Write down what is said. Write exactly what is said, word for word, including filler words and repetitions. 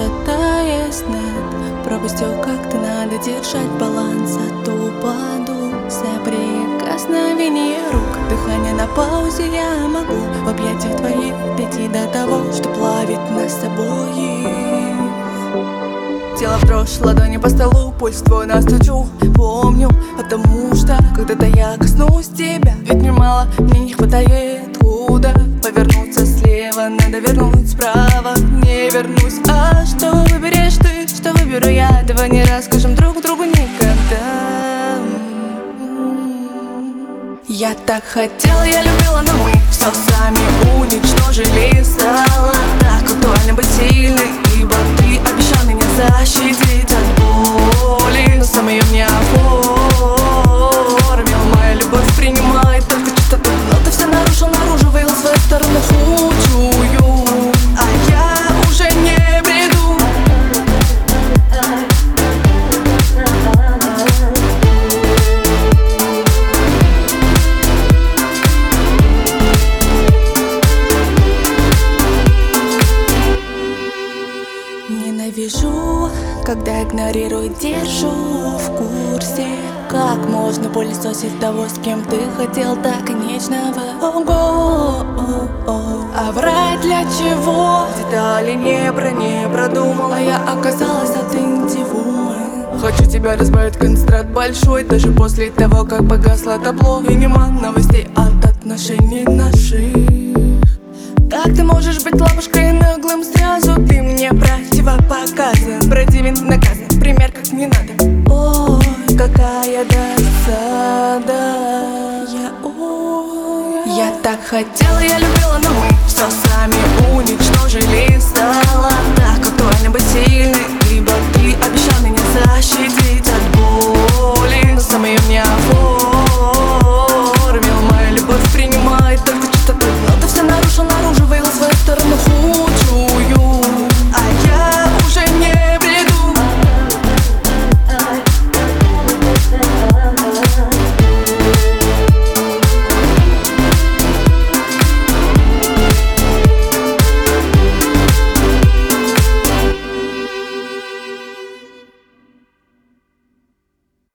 шатаясь над пропастью, как-то надо держать баланс, а то упаду. Соприкосновение рук, дыхание на паузе, я могу в объятиях твоих дойти до того, что плавит нас обоих. Тело в дрожь, ладони по столу, пульс твой настучу, помню, потому что когда-то я коснусь тебя. Ведь мне мало, мне не хватает куда повернуться слева, надо вернуть справа. Не вернусь, а что выберешь ты, что выберу я, этого не расскажем друг другу никогда. Я так хотела, я любила, но мы все сами уничтожили. Стало так актуально быть сильной, ибо ты обещал меня защитить от боли, но сам ее не оформил. Моя любовь принимает только чистоту, но ты все нарушил, наружу вывел свою сторону худшую, а я уже не бреду. Ненавижу, когда игнорирую, держу в курсе. Как можно пылесосить того, с кем ты хотел до конечного. Ого, а врать для чего? Детали не про не продумала, я оказалась отынтивой. Хочу тебя разбавить концентрат большой, даже после того, как погасло табло. И нема новостей от отношений наших. Как ты можешь быть лапушкой наглым сразу? Ты мне противопоказан, противен, наказан, пример как не надо. Ой, какая досада. Я, ой, я так хотела, я любила, но мы все сами уничтожили. Стало так актуально быть сильной.